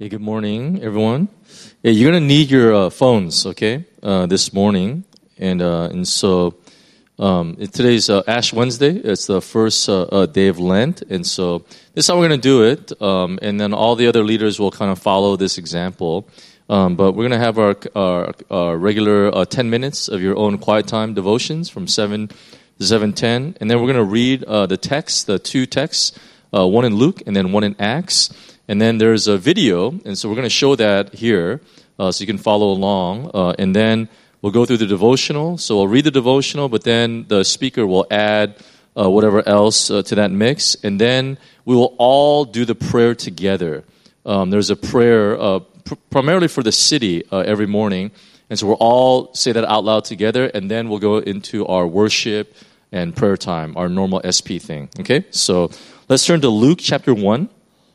Hey, good morning, everyone. Yeah, you're gonna need your phones, okay, this morning, and so today's Ash Wednesday. It's the first day of Lent, and so this is how we're gonna do it. And then all the other leaders will kind of follow this example. But we're gonna have our regular 10 minutes of your own quiet time devotions from 7 to 7:10, and then we're gonna read the two texts, one in Luke and then one in Acts. And then there's a video, and so we're going to show that here so you can follow along. And then we'll go through the devotional. So we'll read the devotional, but then the speaker will add whatever else to that mix. And then we will all do the prayer together. There's a prayer primarily for the city every morning. And so we'll all say that out loud together, and then we'll go into our worship and prayer time, our normal SP thing. Okay? So let's turn to Luke chapter 1.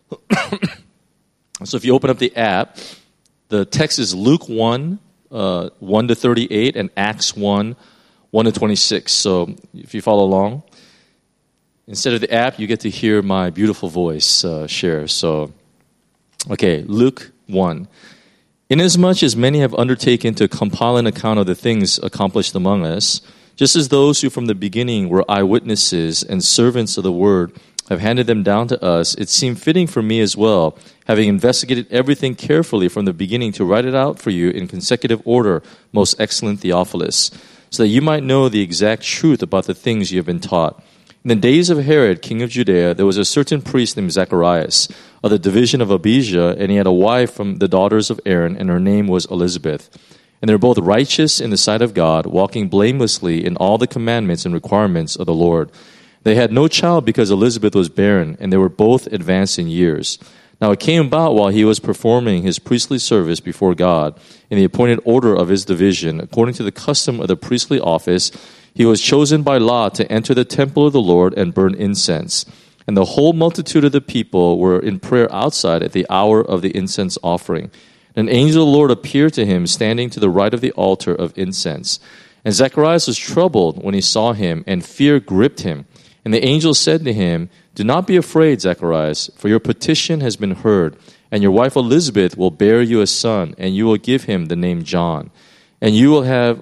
So if you open up the app, the text is Luke 1, 1 to 38, and Acts 1, 1 to 26. So if you follow along, instead of the app, you get to hear my beautiful voice share. So, okay, Luke 1. Inasmuch as many have undertaken to compile an account of the things accomplished among us, just as those who from the beginning were eyewitnesses and servants of the word have handed them down to us, it seemed fitting for me as well, having investigated everything carefully from the beginning, to write it out for you in consecutive order, most excellent Theophilus, so that you might know the exact truth about the things you have been taught. In the days of Herod, king of Judea, there was a certain priest named Zacharias, of the division of Abijah, and he had a wife from the daughters of Aaron, and her name was Elizabeth. And they were both righteous in the sight of God, walking blamelessly in all the commandments and requirements of the Lord. They had no child because Elizabeth was barren, and they were both advanced in years. Now it came about while he was performing his priestly service before God, in the appointed order of his division, according to the custom of the priestly office, he was chosen by lot to enter the temple of the Lord and burn incense. And the whole multitude of the people were in prayer outside at the hour of the incense offering. An angel of the Lord appeared to him, standing to the right of the altar of incense. And Zacharias was troubled when he saw him, and fear gripped him. And the angel said to him, "Do not be afraid, Zacharias, for your petition has been heard, and your wife Elizabeth will bear you a son, and you will give him the name John. And you will have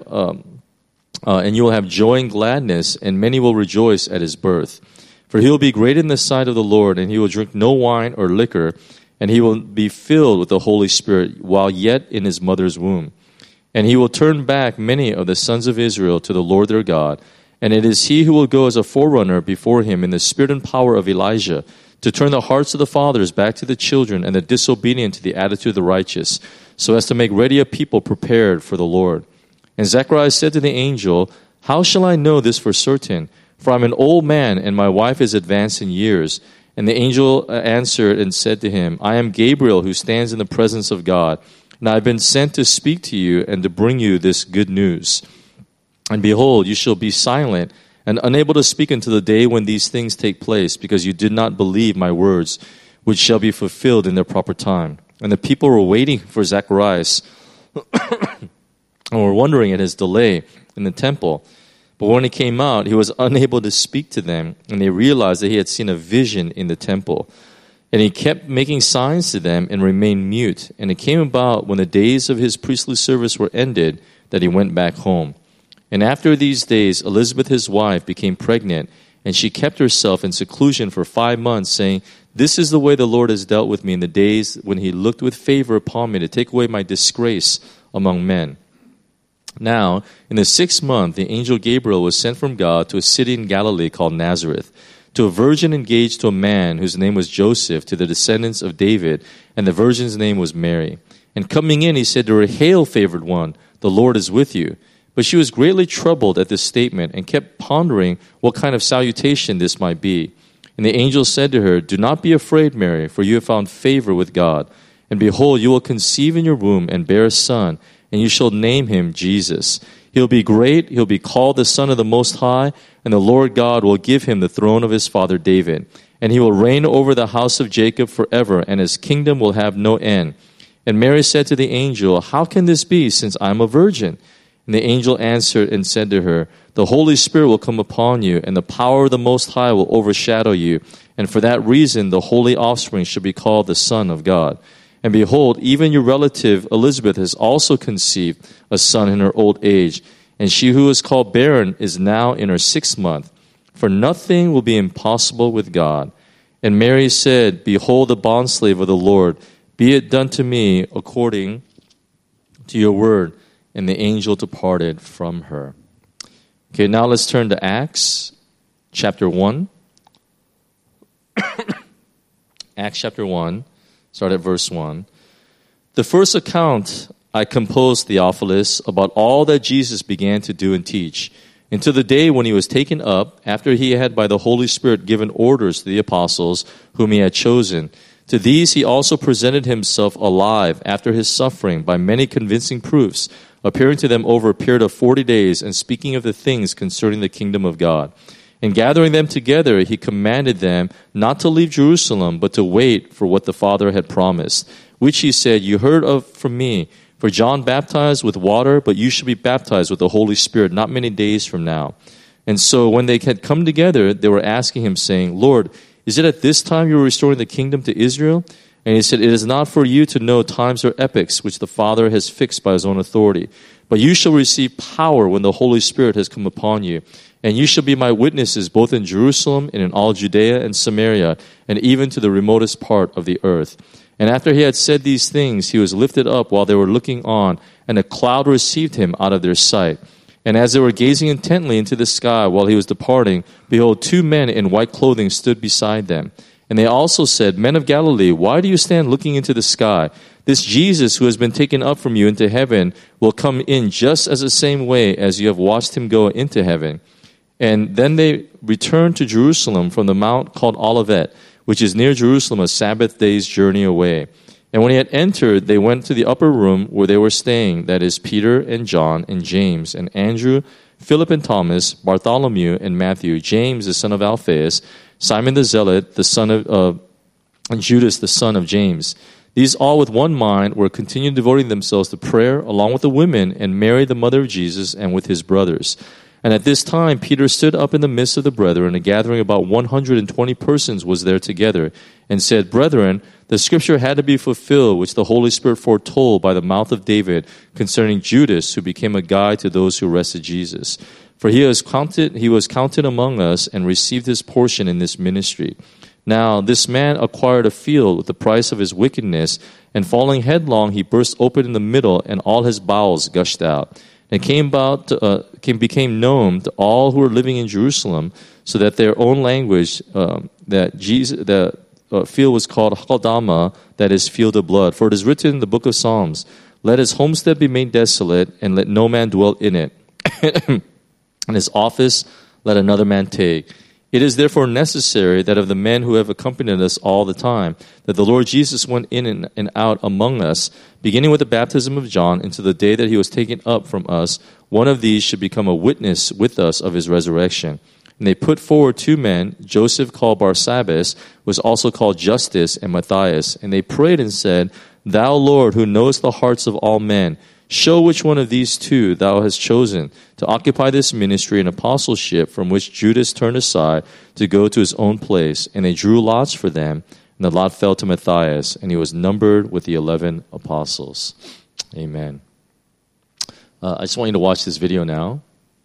joy and gladness, and many will rejoice at his birth. For he will be great in the sight of the Lord, and he will drink no wine or liquor, and he will be filled with the Holy Spirit while yet in his mother's womb. And he will turn back many of the sons of Israel to the Lord their God. And it is he who will go as a forerunner before him in the spirit and power of Elijah, to turn the hearts of the fathers back to the children, and the disobedient to the attitude of the righteous, so as to make ready a people prepared for the Lord." And Zacharias said to the angel, "How shall I know this for certain? For I am an old man, and my wife is advanced in years." And the angel answered and said to him, "I am Gabriel, who stands in the presence of God, and I have been sent to speak to you and to bring you this good news. And behold, you shall be silent and unable to speak until the day when these things take place, because you did not believe my words, which shall be fulfilled in their proper time." And the people were waiting for Zacharias and were wondering at his delay in the temple. But when he came out, he was unable to speak to them, and they realized that he had seen a vision in the temple. And he kept making signs to them and remained mute. And it came about when the days of his priestly service were ended that he went back home. And after these days, Elizabeth his wife became pregnant, and she kept herself in seclusion for 5 months, saying, "This is the way the Lord has dealt with me in the days when he looked with favor upon me to take away my disgrace among men." Now, in the 6th month, the angel Gabriel was sent from God to a city in Galilee called Nazareth, to a virgin engaged to a man whose name was Joseph, to the descendants of David, and the virgin's name was Mary. And coming in, he said to her, "Hail, favored one, the Lord is with you." But she was greatly troubled at this statement, and kept pondering what kind of salutation this might be. And the angel said to her, "Do not be afraid, Mary, for you have found favor with God. And behold, you will conceive in your womb and bear a son, and you shall name him Jesus. He'll be great, he'll be called the Son of the Most High, and the Lord God will give him the throne of his father David. And he will reign over the house of Jacob forever, and his kingdom will have no end." And Mary said to the angel, "How can this be, since I am a virgin?" And the angel answered and said to her, "The Holy Spirit will come upon you, and the power of the Most High will overshadow you. And for that reason, the holy offspring should be called the Son of God. And behold, even your relative Elizabeth has also conceived a son in her old age. And she who is called barren is now in her 6th month. For nothing will be impossible with God. And Mary said, Behold the bondslave of the Lord. Be it done to me according to your word. And the angel departed from her. Okay, now let's turn to Acts chapter 1. Acts chapter 1, start at verse 1. The first account I composed, Theophilus, about all that Jesus began to do and teach, until the day when he was taken up, after he had by the Holy Spirit given orders to the apostles whom he had chosen. To these he also presented himself alive after his suffering by many convincing proofs, appearing to them over a period of 40 days and speaking of the things concerning the kingdom of God. And gathering them together, he commanded them not to leave Jerusalem, but to wait for what the Father had promised, which he said, You heard of from me. For John baptized with water, but you shall be baptized with the Holy Spirit not many days from now. And so when they had come together, they were asking him, saying, Lord, is it at this time you are restoring the kingdom to Israel? And he said, It is not for you to know times or epochs which the Father has fixed by his own authority. But you shall receive power when the Holy Spirit has come upon you. And you shall be my witnesses both in Jerusalem and in all Judea and Samaria, and even to the remotest part of the earth. And after he had said these things, he was lifted up while they were looking on, and a cloud received him out of their sight. And as they were gazing intently into the sky while he was departing, behold, 2 men in white clothing stood beside them. And they also said, Men of Galilee, why do you stand looking into the sky? This Jesus who has been taken up from you into heaven will come in just as the same way as you have watched him go into heaven. And then they returned to Jerusalem from the mount called Olivet, which is near Jerusalem, a Sabbath day's journey away. And when he had entered, they went to the upper room where they were staying, that is, Peter and John and James and Andrew, Philip and Thomas, Bartholomew and Matthew, James the son of Alphaeus, Simon the Zealot, the son of and Judas the son of James. These all with one mind were continuing devoting themselves to prayer, along with the women, and Mary the mother of Jesus, and with his brothers. And at this time Peter stood up in the midst of the brethren, a gathering about 120 persons was there together, and said, Brethren, the scripture had to be fulfilled, which the Holy Spirit foretold by the mouth of David concerning Judas, who became a guide to those who arrested Jesus. For he was counted among us and received his portion in this ministry. Now this man acquired a field with the price of his wickedness, and falling headlong, he burst open in the middle, and all his bowels gushed out. And became known to all who were living in Jerusalem, so that their own language, the field was called Hakeldama, that is, field of blood. For it is written in the book of Psalms, Let his homestead be made desolate, and let no man dwell in it. And his office let another man take. It is therefore necessary that of the men who have accompanied us all the time, that the Lord Jesus went in and out among us, beginning with the baptism of John, until the day that he was taken up from us, one of these should become a witness with us of his resurrection. And they put forward 2 men, Joseph called Barsabbas, was also called Justus, and Matthias. And they prayed and said, Thou, Lord, who knowest the hearts of all men, show which one of these 2 thou hast chosen to occupy this ministry and apostleship, from which Judas turned aside to go to his own place. And they drew lots for them, and the lot fell to Matthias, and he was numbered with the 11 apostles. Amen. I just want you to watch this video now.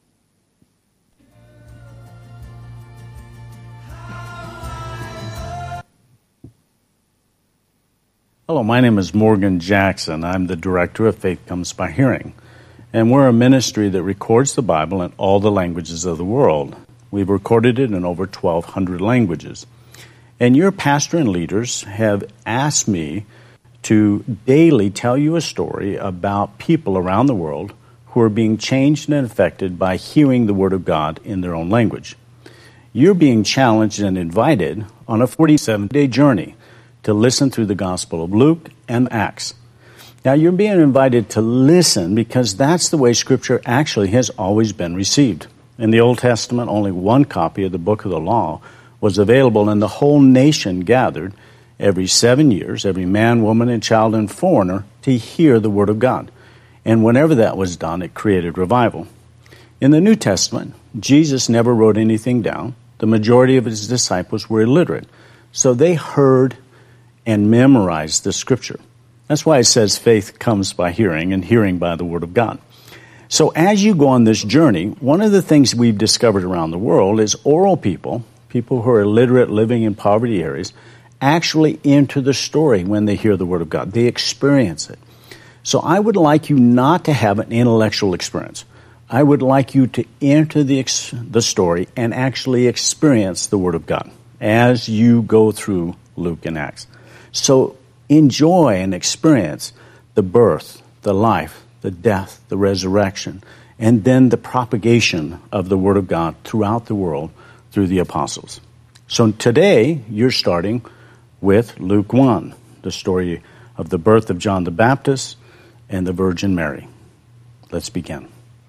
Hello, my name is Morgan Jackson. I'm the director of Faith Comes by Hearing. And we're a ministry that records the Bible in all the languages of the world. We've recorded it in over 1,200 languages. And your pastor and leaders have asked me to daily tell you a story about people around the world who are being changed and affected by hearing the Word of God in their own language. You're being challenged and invited on a 47-day journey to listen through the Gospel of Luke and Acts. Now, you're being invited to listen because that's the way Scripture actually has always been received. In the Old Testament, only one copy of the Book of the Law was available, and the whole nation gathered every 7 years, every man, woman, and child and foreigner, to hear the Word of God. And whenever that was done, it created revival. In the New Testament, Jesus never wrote anything down. The majority of his disciples were illiterate, so they heard and memorized the Scripture. That's why it says faith comes by hearing and hearing by the Word of God. So as you go on this journey, one of the things we've discovered around the world is oral people who are illiterate, living in poverty areas, actually enter the story when they hear the Word of God. They experience it. So I would like you not to have an intellectual experience. I would like you to enter the story and actually experience the Word of God as you go through Luke and Acts. So enjoy and experience the birth, the life, the death, the resurrection, and then the propagation of the Word of God throughout the world through the apostles. So today, you're starting with Luke 1, the story of the birth of John the Baptist and the Virgin Mary. Let's begin.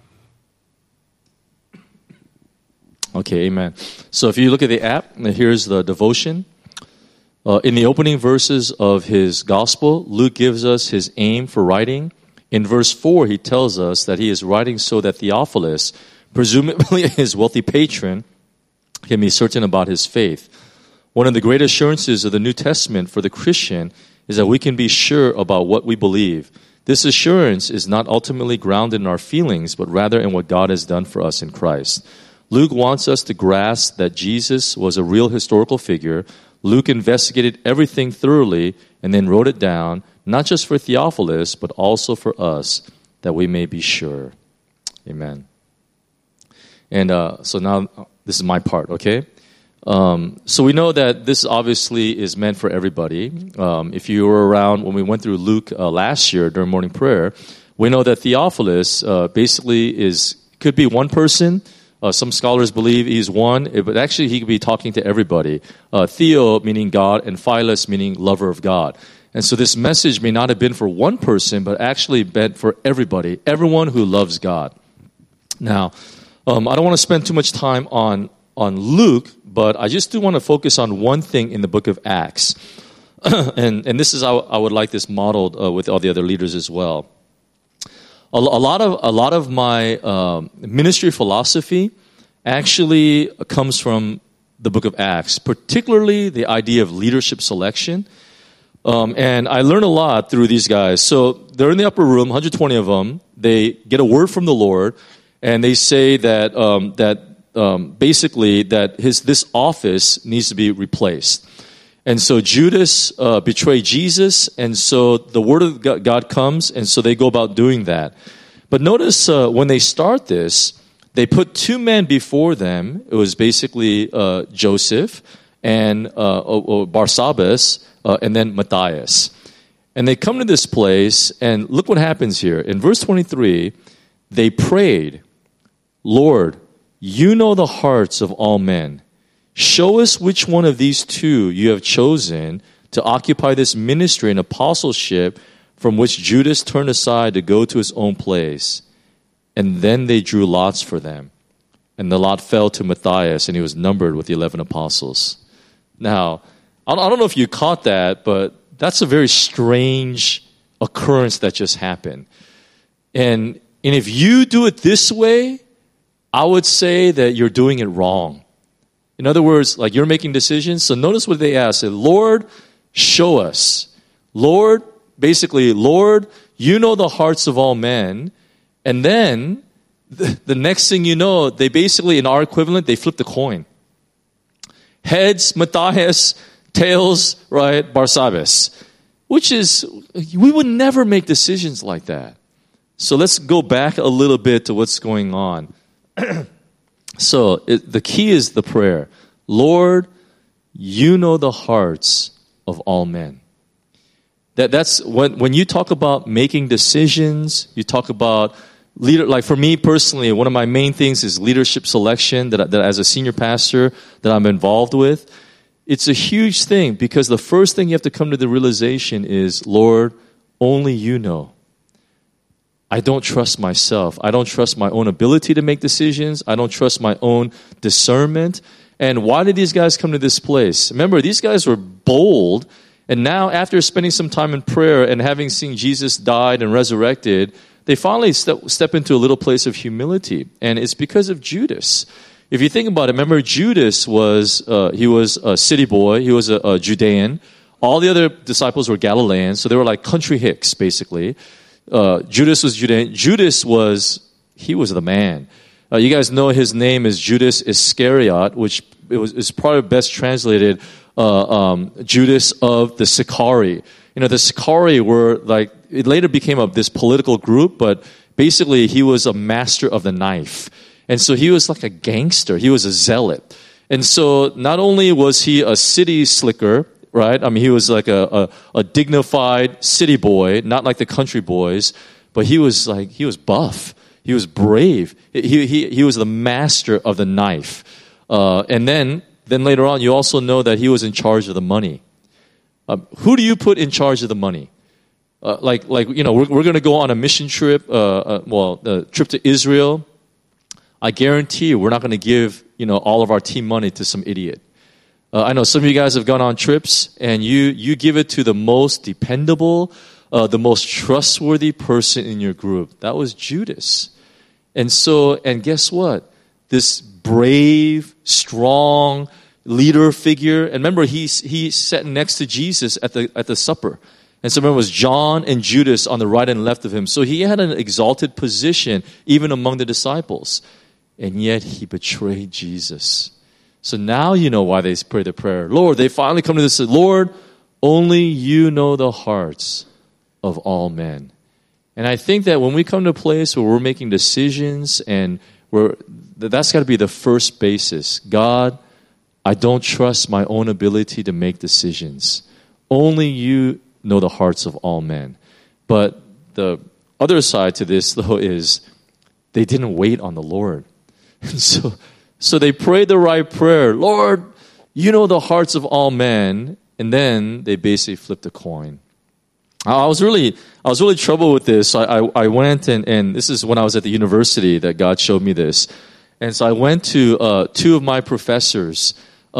Okay, amen. So if you look at the app, here's the devotion. In the opening verses of his gospel, Luke gives us his aim for writing. In verse 4, he tells us that he is writing so that Theophilus, presumably his wealthy patron, can be certain about his faith. One of the great assurances of the New Testament for the Christian is that we can be sure about what we believe. This assurance is not ultimately grounded in our feelings, but rather in what God has done for us in Christ. Luke wants us to grasp that Jesus was a real historical figure. Luke investigated everything thoroughly and then wrote it down, not just for Theophilus, but also for us, that we may be sure. Amen. And so now, this is my part, okay? So we know that this obviously is meant for everybody. If you were around when we went through Luke last year during morning prayer, we know that Theophilus basically could be one person. Some scholars believe he's one, but actually he could be talking to everybody. Theo meaning God, and Philos meaning lover of God. And so this message may not have been for one person, but actually meant for everybody, everyone who loves God. Now, I don't want to spend too much time on Luke, but I just do want to focus on one thing in the book of Acts. and this is how I would like this modeled with all the other leaders as well. A lot of my ministry philosophy actually comes from the book of Acts, particularly the idea of leadership selection. And I learned a lot through these guys. So they're in the upper room, 120 of them. They get a word from the Lord, and they say that basically that this office needs to be replaced. And so Judas betrayed Jesus, and so the word of God comes, and so they go about doing that. But notice when they start this, they put two men before them. It was basically Joseph and Barsabbas, and then Matthias. And they come to this place, and look what happens here. In verse 23, they prayed, "Lord, you know the hearts of all men. Show us which one of these two you have chosen to occupy this ministry and apostleship from which Judas turned aside to go to his own place." And then they drew lots for them. And the lot fell to Matthias, and he was numbered with the 11 apostles. Now, I don't know if you caught that, but that's a very strange occurrence that just happened. And if you do it this way, I would say that you're doing it wrong. In other words, like you're making decisions. So notice what they ask. They say, "Lord, show us." Lord, basically, Lord, you know the hearts of all men. And then the next thing you know, they basically, in our equivalent, they flip the coin. Heads, Matthias. Tails, right, Barsabbas. Which is, we would never make decisions like that. So let's go back a little bit to what's going on. So the key is the prayer. Lord, you know the hearts of all men. That's when you talk about making decisions, you talk about leader. Like for me personally, one of my main things is leadership selection that as a senior pastor that I'm involved with. It's a huge thing because the first thing you have to come to the realization is, Lord, only you know. I don't trust myself. I don't trust my own ability to make decisions. I don't trust my own discernment. And why did these guys come to this place? Remember, these guys were bold. And now after spending some time in prayer and having seen Jesus died and resurrected, they finally step into a little place of humility. And it's because of Judas. If you think about it, remember Judas was a city boy. He was a Judean. All the other disciples were Galileans, so they were like country hicks, basically. Judas was Judean. Judas he was the man. You guys know his name is Judas Iscariot, which is probably best translated Judas of the Sicarii. The Sicarii were like, it later became this political group, but basically he was a master of the knife. And so he was like a gangster. He was a zealot. And so not only was he a city slicker, right? I mean, he was like a dignified city boy, not like the country boys, but he was buff. He was brave. He was the master of the knife. And then later on, you also know that he was in charge of the money. Who do you put in charge of the money? We're going to go on a mission trip, a trip to Israel. I guarantee you, we're not going to give, all of our team money to some idiot. I know some of you guys have gone on trips, and you give it to the most dependable, the most trustworthy person in your group. That was Judas. And guess what? This brave, strong leader figure, and remember, he sat next to Jesus at the supper. And so remember, it was John and Judas on the right and left of him. So he had an exalted position even among the disciples. And yet he betrayed Jesus. So now you know why they pray the prayer. Lord, they finally come to this. Lord, only you know the hearts of all men. And I think that when we come to a place where we're making decisions and that's got to be the first basis. God, I don't trust my own ability to make decisions. Only you know the hearts of all men. But the other side to this, though, is they didn't wait on the Lord. So they prayed the right prayer. Lord, you know the hearts of all men. And then they basically flipped a coin. I was really troubled with this. I went and this is when I was at the university that God showed me this. And so I went to two of my professors,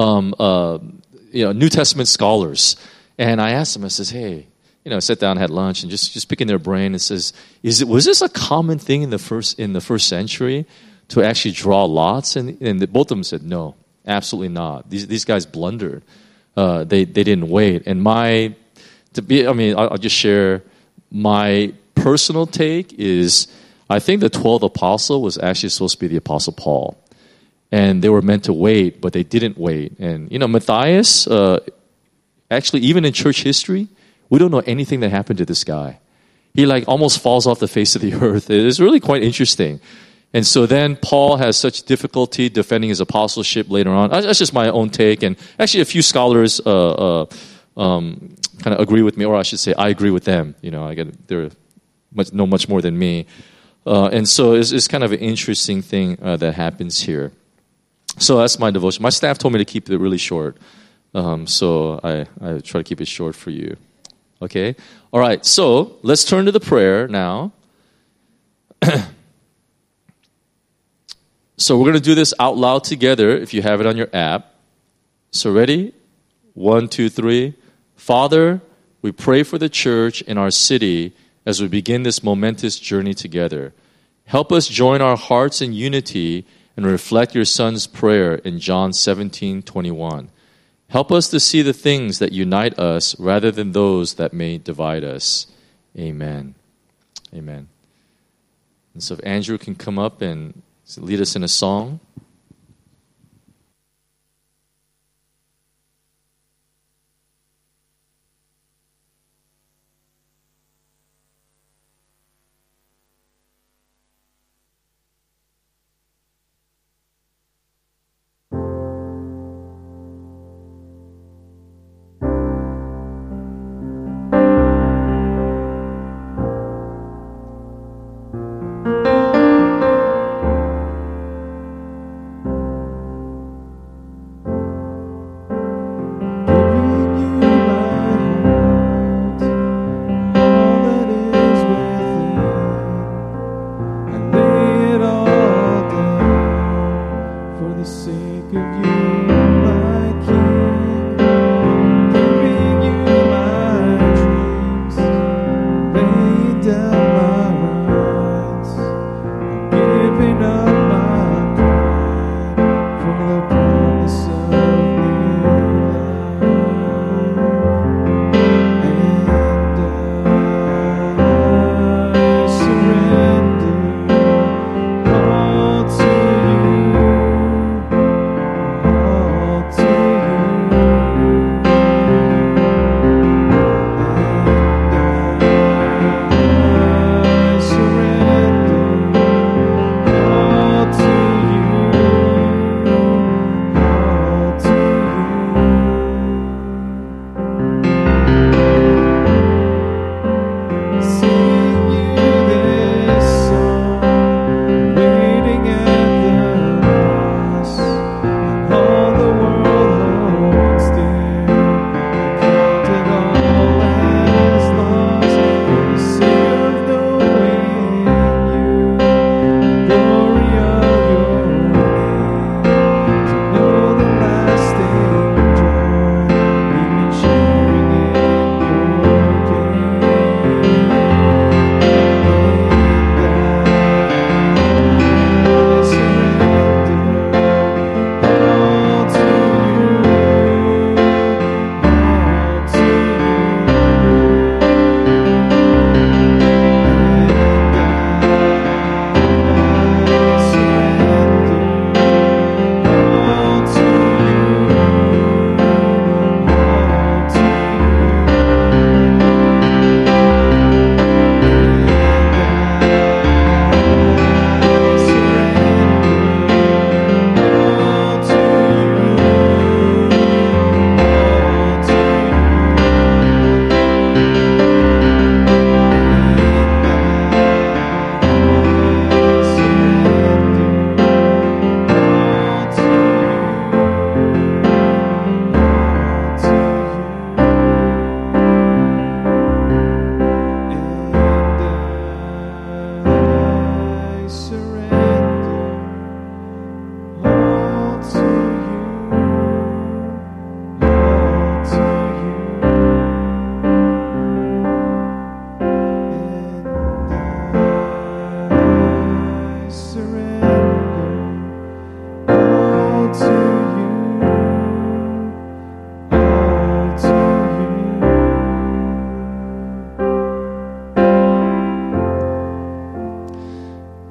New Testament scholars, and I asked them. I says, "Hey, sat down, had lunch, and just picking their brain." And says, "Was this a common thing in the first century to actually draw lots?" And both of them said, "No, absolutely not. These guys blundered. They didn't wait." And I'll just share my personal take is I think the 12th apostle was actually supposed to be the Apostle Paul. And they were meant to wait, but they didn't wait. And, Matthias, actually, even in church history, we don't know anything that happened to this guy. He almost falls off the face of the earth. It's really quite interesting. And so then Paul has such difficulty defending his apostleship later on. That's just my own take. And actually, a few scholars kind of agree with me, or I should say, I agree with them. They're know much more than me, and so it's kind of an interesting thing that happens here. So that's my devotion. My staff told me to keep it really short, so I try to keep it short for you. Okay, all right. So let's turn to the prayer now. So we're going to do this out loud together. If you have it on your app, so ready? 1, 2, 3. Father, we pray for the church in our city as we begin this momentous journey together. Help us join our hearts in unity and reflect your Son's prayer in John 17:21. Help us to see the things that unite us rather than those that may divide us. Amen. Amen. And so if Andrew can come up and lead us in a song.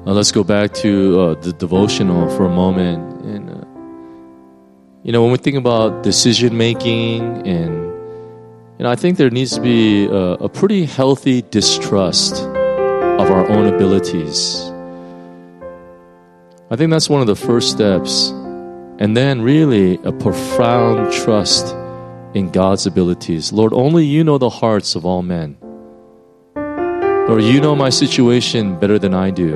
Let's go back to the devotional for a moment. And, when we think about decision making, and I think there needs to be a pretty healthy distrust of our own abilities. I think that's one of the first steps. And then really a profound trust in God's abilities. Lord, only you know the hearts of all men. Lord, you know my situation better than I do.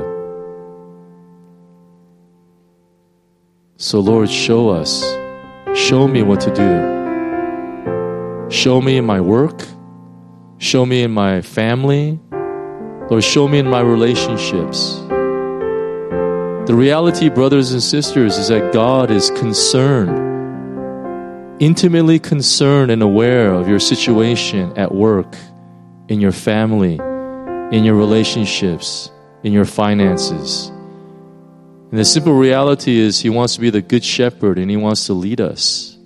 So Lord, show us. Show me what to do. Show me in my work. Show me in my family. Lord, show me in my relationships. The reality, brothers and sisters, is that God is concerned, intimately concerned and aware of your situation at work, in your family, in your relationships, in your finances. And the simple reality is He wants to be the good shepherd and He wants to lead us.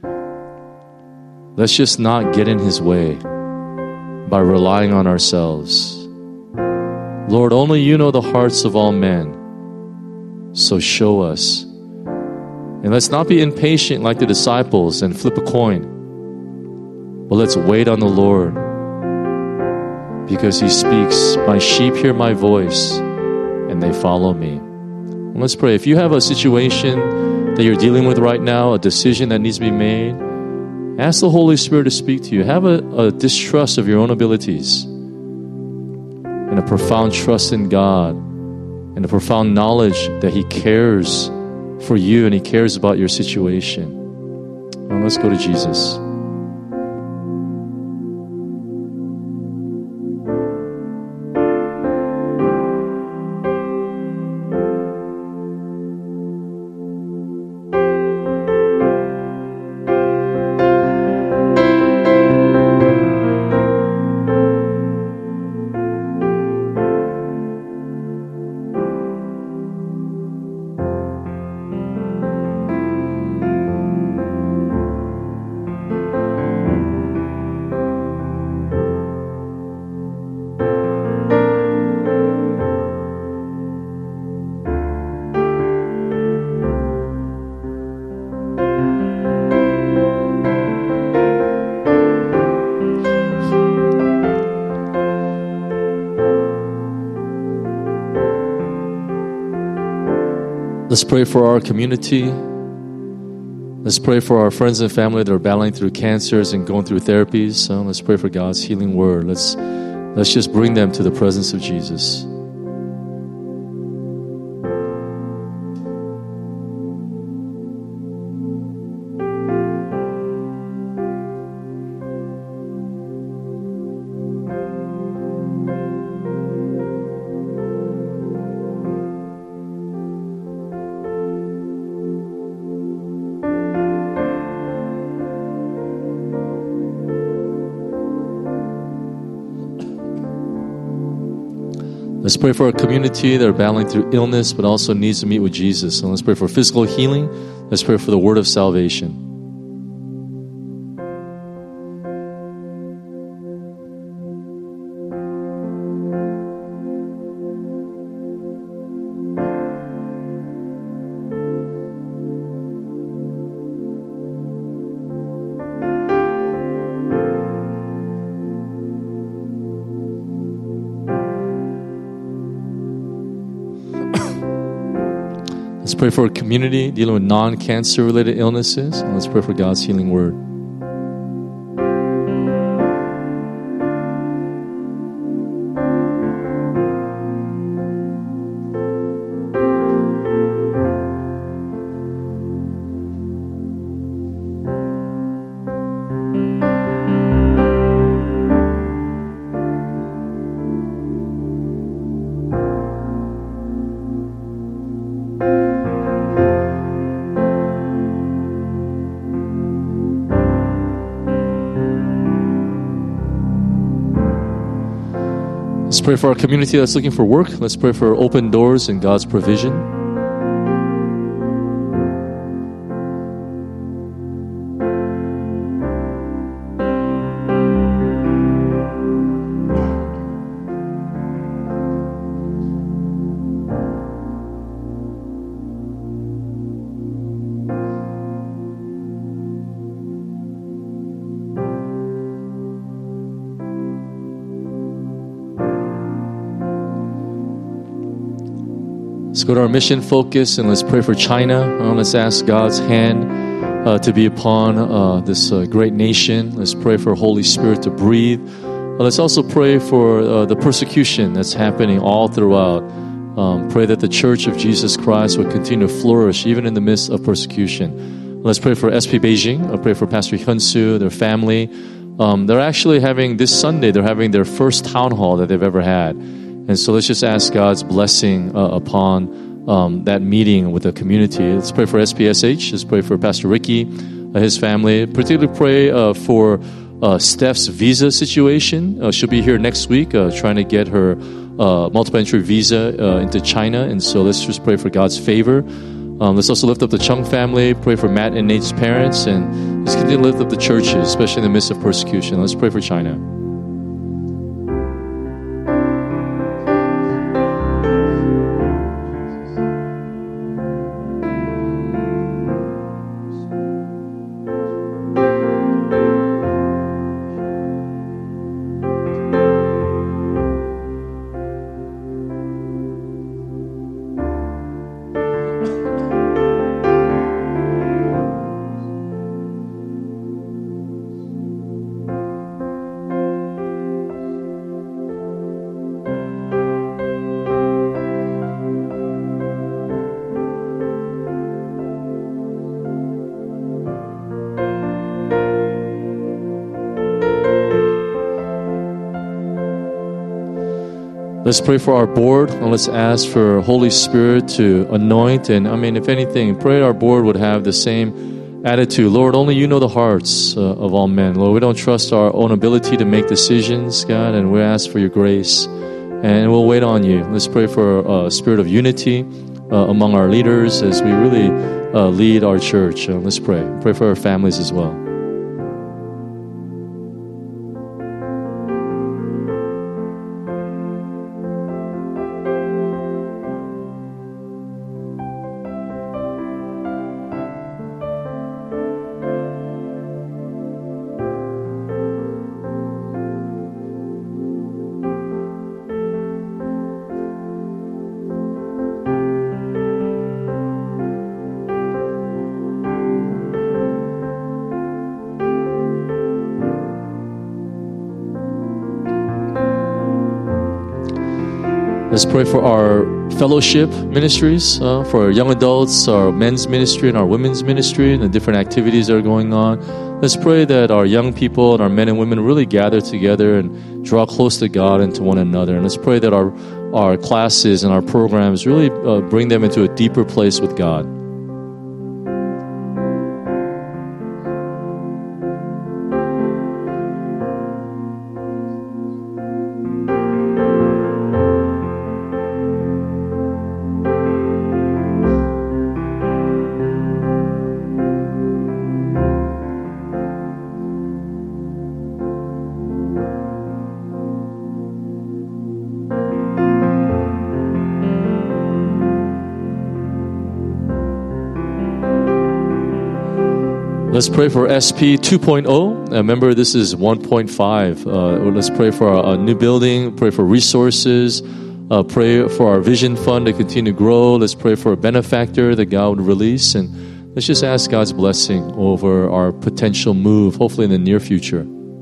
Let's just not get in His way by relying on ourselves. Lord, only you know the hearts of all men. So show us. And let's not be impatient like the disciples and flip a coin. But let's wait on the Lord. Because He speaks, my sheep hear my voice and they follow me. And let's pray. If you have a situation that you're dealing with right now, a decision that needs to be made, ask the Holy Spirit to speak to you. Have a distrust of your own abilities and a profound trust in God and a profound knowledge that He cares for you and He cares about your situation. Now let's go to Jesus. Let's pray for our community. Let's pray for our friends and family that are battling through cancers and going through therapies. So let's pray for God's healing word. Let's just bring them to the presence of Jesus. Let's pray for our community that are battling through illness but also needs to meet with Jesus. So let's pray for physical healing. Let's pray for the word of salvation. Let's pray for a community dealing with non-cancer related illnesses. And let's pray for God's healing word. Let's pray for our community that's looking for work. Let's pray for open doors and God's provision. Let's go to our mission focus and let's pray for China. Let's ask God's hand to be upon this great nation. Let's pray for Holy Spirit to breathe. Let's also pray for the persecution that's happening all throughout. Pray that the Church of Jesus Christ would continue to flourish even in the midst of persecution. Let's pray for SP Beijing. I'll pray for Pastor Hyun-Soo, their family. They're actually having, this Sunday, they're having their first town hall that they've ever had. And so let's just ask God's blessing upon that meeting with the community. Let's pray for SPSH. Let's pray for Pastor Ricky, his family. Particularly pray for Steph's visa situation. She'll be here next week trying to get her multiple entry visa into China. And so let's just pray for God's favor. Let's also lift up the Chung family, pray for Matt and Nate's parents, and let's continue to lift up the churches, especially in the midst of persecution. Let's pray for China. Let's pray for our board, and let's ask for Holy Spirit to anoint. And if anything, pray our board would have the same attitude. Lord, only you know the hearts of all men. Lord, we don't trust our own ability to make decisions, God, and we ask for your grace. And we'll wait on you. Let's pray for a spirit of unity among our leaders as we really lead our church. Let's pray. Pray for our families as well. Let's pray for our fellowship ministries, for our young adults, our men's ministry, and our women's ministry, and the different activities that are going on. Let's pray that our young people and our men and women really gather together and draw close to God and to one another. And let's pray that our classes and our programs really bring them into a deeper place with God. Let's pray for SP 2.0. Remember, this is 1.5. Let's pray for a new building, pray for resources, pray for our vision fund to continue to grow. Let's pray for a benefactor that God would release. And let's just ask God's blessing over our potential move, hopefully in the near future.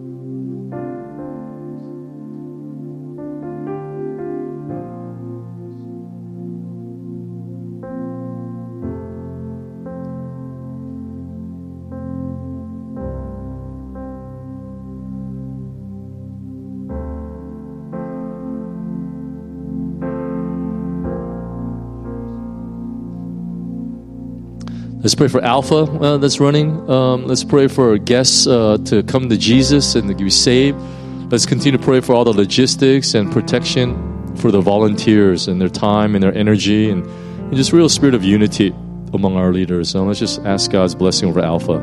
Let's pray for Alpha that's running. Let's pray for guests to come to Jesus and to be saved. Let's continue to pray for all the logistics and protection for the volunteers and their time and their energy and just real spirit of unity among our leaders. So let's just ask God's blessing over Alpha.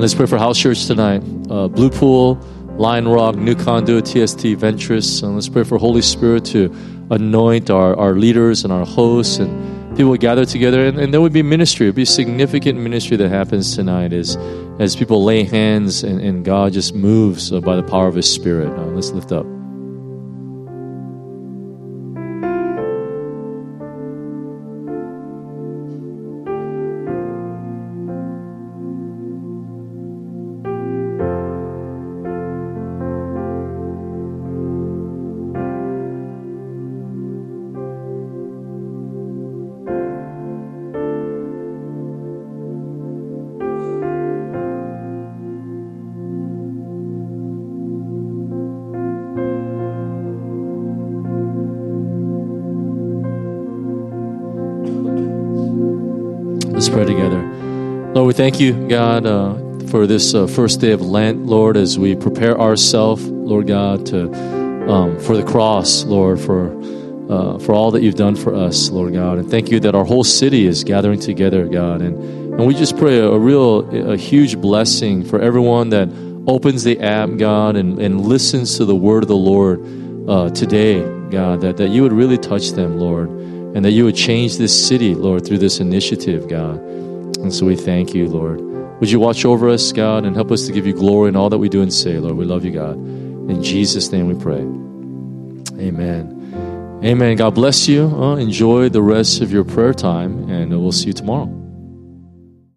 Let's pray for House Church tonight. Blue Pool, Lion Rock, New Conduit, TST, Ventress. And let's pray for Holy Spirit to anoint our leaders and our hosts, and people would gather together, and there would be ministry. It would be significant ministry that happens tonight as people lay hands and God just moves by the power of His Spirit. Let's lift up. Let's pray together. Lord, we thank you, God, for this first day of Lent, Lord, as we prepare ourselves, Lord God, for the cross, Lord, for all that you've done for us, Lord God. And thank you that our whole city is gathering together, God. And we just pray a huge blessing for everyone that opens the app, God, and listens to the word of the Lord today, God, that you would really touch them, Lord, and that you would change this city, Lord, through this initiative, God. And so we thank you, Lord. Would you watch over us, God, and help us to give you glory in all that we do and say, Lord. We love you, God. In Jesus' name we pray. Amen. Amen. God bless you. Enjoy the rest of your prayer time, and we'll see you tomorrow.